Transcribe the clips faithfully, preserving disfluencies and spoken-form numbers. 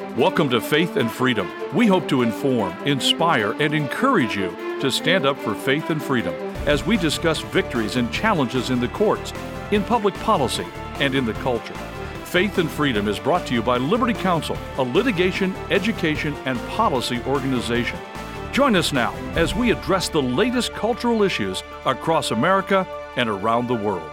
Welcome to Faith and Freedom. We hope to inform, inspire, and encourage you to stand up for faith and freedom as we discuss victories and challenges in the courts, in public policy, and in the culture. Faith and Freedom is brought to you by Liberty Counsel, a litigation, education, and policy organization. Join us now as we address the latest cultural issues across America and around the world.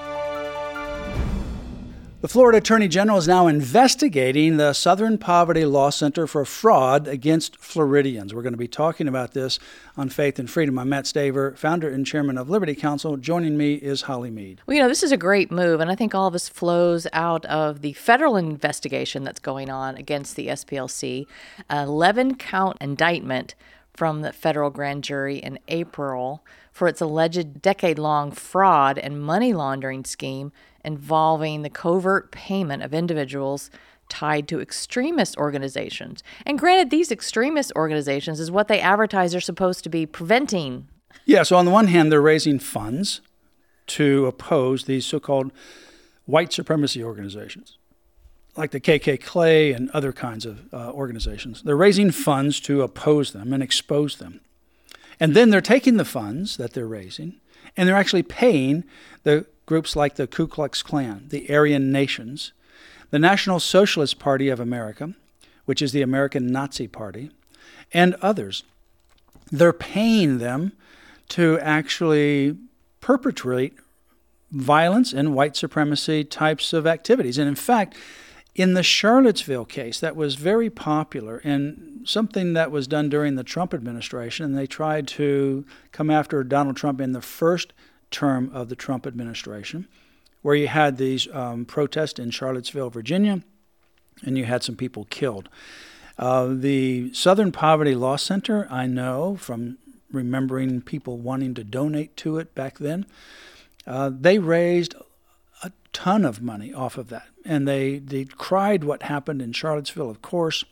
The Florida Attorney General is now investigating the Southern Poverty Law Center for fraud against Floridians. We're going to be talking about this on Faith and Freedom. I'm Matt Staver, founder and chairman of Liberty Counsel. Joining me is Holly Mead. Well, you know, this is a great move, and I think all of this flows out of the federal investigation that's going on against the S P L C, an eleven-count indictment from the federal grand jury in April for its alleged decade-long fraud and money laundering scheme involving the covert payment of individuals tied to extremist organizations. And granted, these extremist organizations is what they advertise are supposed to be preventing. Yeah, so on the one hand, they're raising funds to oppose these so-called white supremacy organizations, like the K K K and other kinds of uh, organizations. They're raising funds to oppose them and expose them. And then they're taking the funds that they're raising, and they're actually paying the groups like the Ku Klux Klan, the Aryan Nations, the National Socialist Party of America, which is the American Nazi Party, and others. They're paying them to actually perpetrate violence and white supremacy types of activities. And in fact, in the Charlottesville case, that was very popular and something that was done during the Trump administration, and they tried to come after Donald Trump in the first term of the Trump administration, where you had these um, protests in Charlottesville, Virginia, and you had some people killed. Uh, the Southern Poverty Law Center, I know from remembering people wanting to donate to it back then, uh, they raised a ton of money off of that. And they, they cried what happened in Charlottesville, of course.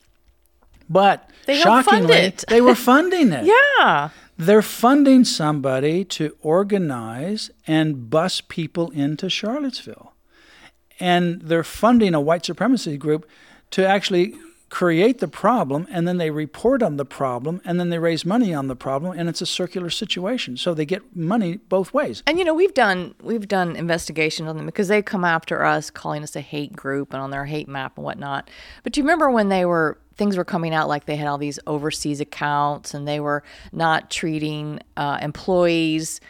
But they shockingly, fund it. They were funding it. Yeah. They're funding somebody to organize and bus people into Charlottesville. And they're funding a white supremacy group to actually create the problem, and then they report on the problem, and then they raise money on the problem, and it's a circular situation. So they get money both ways. And, you know, we've done we've done investigations on them because they come after us, calling us a hate group and on their hate map and whatnot. But do you remember when they were things were coming out like they had all these overseas accounts and they were not treating uh, employees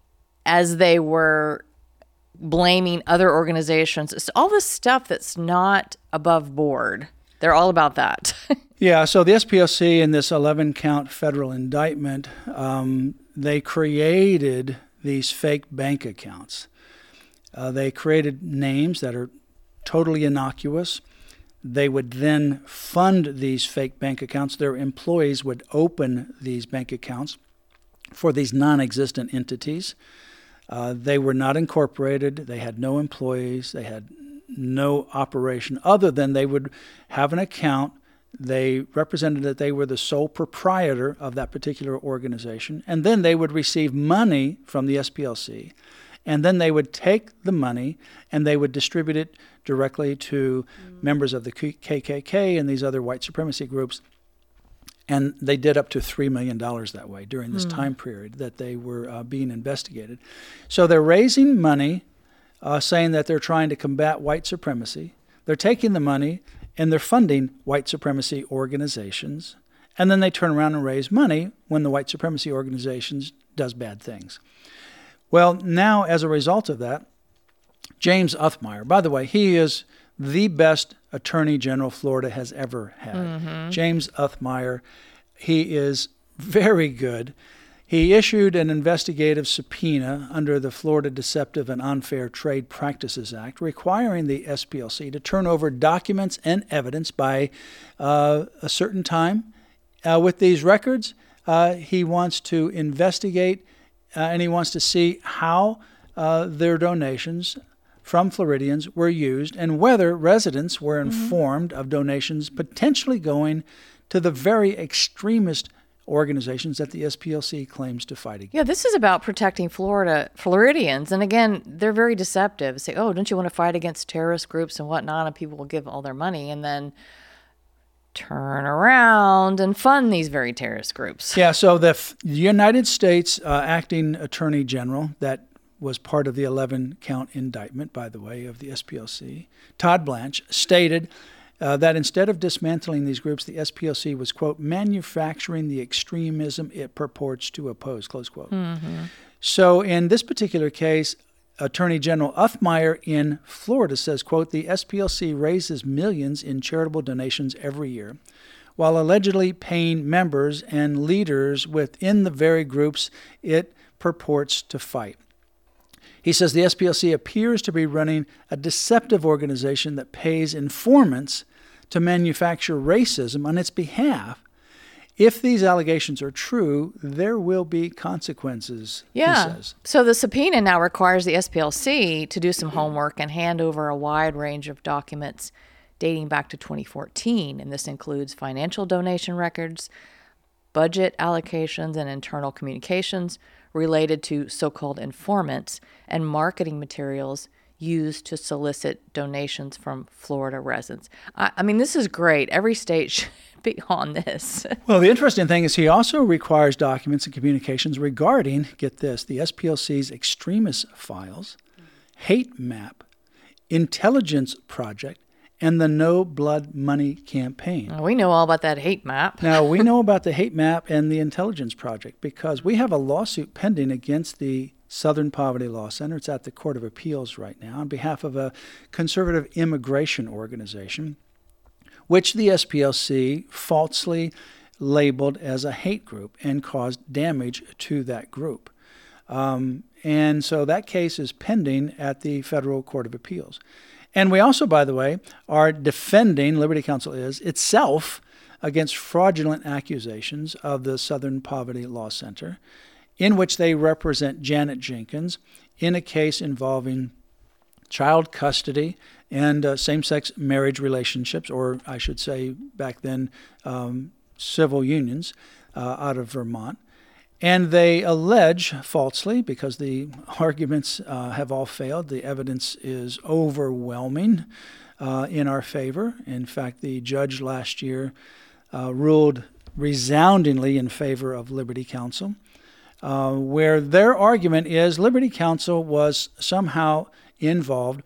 as they were blaming other organizations? It's all this stuff that's not above board. They're all about that. Yeah, so the S P L C in this eleven-count federal indictment, um, they created these fake bank accounts. Uh, they created names that are totally innocuous. They would then fund these fake bank accounts. Their employees would open these bank accounts for these non-existent entities. Uh, they were not incorporated. They had no employees. They had no operation other than they would have an account. They represented that they were the sole proprietor of that particular organization. And then they would receive money from the S P L C. And then they would take the money and they would distribute it directly to mm. members of the K K K and these other white supremacy groups. And they did up to three million dollars that way during this mm. time period that they were uh, being investigated. So they're raising money, uh, saying that they're trying to combat white supremacy. They're taking the money and they're funding white supremacy organizations. And then they turn around and raise money when the white supremacy organizations does bad things. Well, now, as a result of that, James Othmeier, by the way, he is the best attorney general Florida has ever had. Mm-hmm. James Othmeier, he is very good. He issued an investigative subpoena under the Florida Deceptive and Unfair Trade Practices Act, requiring the S P L C to turn over documents and evidence by uh, a certain time. Uh, with these records, uh, he wants to investigate Uh, and he wants to see how uh, their donations from Floridians were used and whether residents were informed mm-hmm. of donations potentially going to the very extremist organizations that the S P L C claims to fight against. Yeah, this is about protecting Florida Floridians. And again, they're very deceptive. Say, oh, don't you want to fight against terrorist groups and whatnot? And people will give all their money. And then turn around and fund these very terrorist groups. Yeah, so the F- United States uh, Acting Attorney General, that was part of the eleven count indictment, by the way, of the S P L C, Todd Blanche, stated uh, that instead of dismantling these groups, the S P L C was, quote, manufacturing the extremism it purports to oppose, close quote. Mm-hmm. So in this particular case, Attorney General Uthmeyer in Florida says, quote, the S P L C raises millions in charitable donations every year, while allegedly paying members and leaders within the very groups it purports to fight. He says the S P L C appears to be running a deceptive organization that pays informants to manufacture racism on its behalf. If these allegations are true, there will be consequences, yeah. he says. So the subpoena now requires the S P L C to do some homework and hand over a wide range of documents dating back to twenty fourteen. And this includes financial donation records, budget allocations, and internal communications related to so-called informants and marketing materials used to solicit donations from Florida residents. I, I mean, this is great. Every state should be on this. Well, the interesting thing is he also requires documents and communications regarding, get this, the S P L C's extremist files, hate map, intelligence project, and the No Blood Money campaign. We know all about that hate map. Now, we know about the hate map and the intelligence project because we have a lawsuit pending against the Southern Poverty Law Center. It's at the Court of Appeals right now on behalf of a conservative immigration organization, which the S P L C falsely labeled as a hate group and caused damage to that group. Um, and so that case is pending at the Federal Court of Appeals. And we also, by the way, are defending, Liberty Counsel is, itself against fraudulent accusations of the Southern Poverty Law Center, in which they represent Janet Jenkins in a case involving child custody and uh, same-sex marriage relationships, or I should say back then um, civil unions uh, out of Vermont. And they allege falsely, because the arguments uh, have all failed, the evidence is overwhelming uh, in our favor. In fact, the judge last year uh, ruled resoundingly in favor of Liberty Counsel, uh, where their argument is Liberty Counsel was somehow involved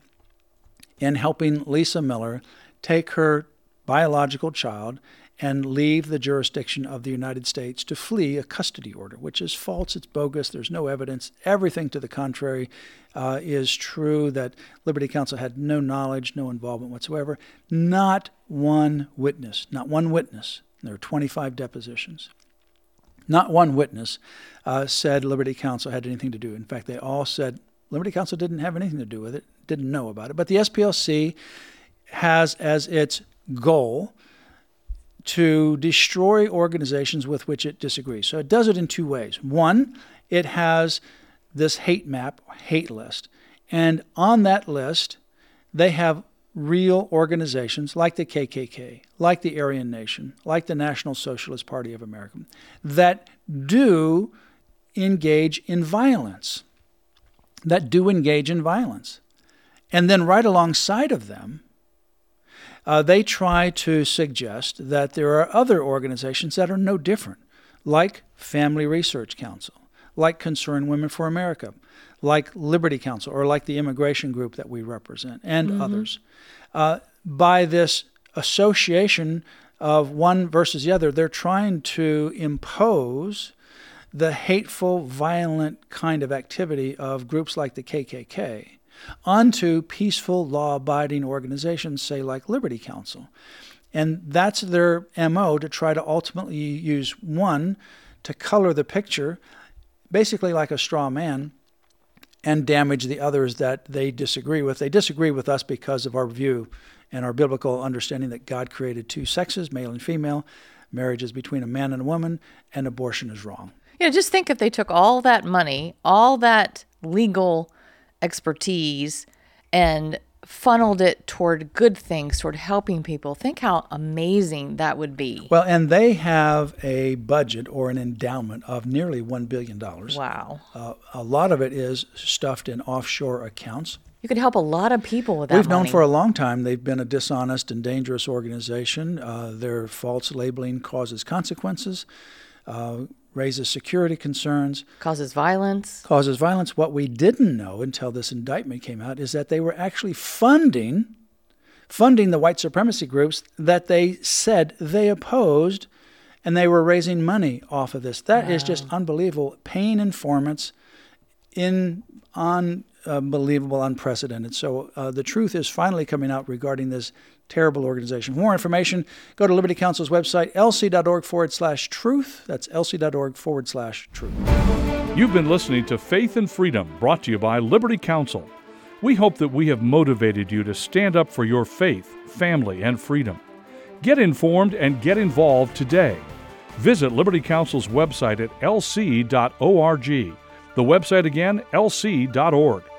in helping Lisa Miller take her biological child and leave the jurisdiction of the United States to flee a custody order, which is false. It's bogus. There's no evidence. Everything to the contrary uh, is true, that Liberty Counsel had no knowledge, no involvement whatsoever. Not one witness, not one witness. There are twenty-five depositions. Not one witness uh, said Liberty Counsel had anything to do. In fact, they all said Liberty Counsel didn't have anything to do with it, didn't know about it. But the S P L C has as its goal to destroy organizations with which it disagrees. So it does it in two ways. One, it has this hate map, hate list. And on that list, they have real organizations like the K K K, like the Aryan Nation, like the National Socialist Party of America, that do engage in violence, that do engage in violence. And then right alongside of them, Uh, they try to suggest that there are other organizations that are no different, like Family Research Council, like Concerned Women for America, like Liberty Counsel, or like the immigration group that we represent, and mm-hmm. others. Uh, by this association of one versus the other, they're trying to impose the hateful, violent kind of activity of groups like the K K K onto peaceful, law-abiding organizations, say like Liberty Counsel. And that's their M O, to try to ultimately use one to color the picture, basically like a straw man, and damage the others that they disagree with. They disagree with us because of our view and our biblical understanding that God created two sexes, male and female. Marriage is between a man and a woman, and abortion is wrong. Yeah, just think if they took all that money, all that legal expertise, and funneled it toward good things, toward helping people. Think how amazing that would be. Well, and they have a budget or an endowment of nearly one billion dollars. Wow. Uh, a lot of it is stuffed in offshore accounts. You could help a lot of people with that We've money. known for a long time they've been a dishonest and dangerous organization. Uh, their false labeling causes consequences, uh, raises security concerns. Causes violence. Causes violence. What we didn't know until this indictment came out is that they were actually funding, funding the white supremacy groups that they said they opposed, and they were raising money off of this. That wow. is just unbelievable. Paying informants in on unbelievable, unprecedented. So uh, the truth is finally coming out regarding this terrible organization. For more information, go to Liberty Counsel's website, lc.org forward slash truth. That's lc.org forward slash truth. You've been listening to Faith and Freedom, brought to you by Liberty Counsel. We hope that we have motivated you to stand up for your faith, family, and freedom. Get informed and get involved today. Visit Liberty Counsel's website at l c dot org. The website again, l c dot org.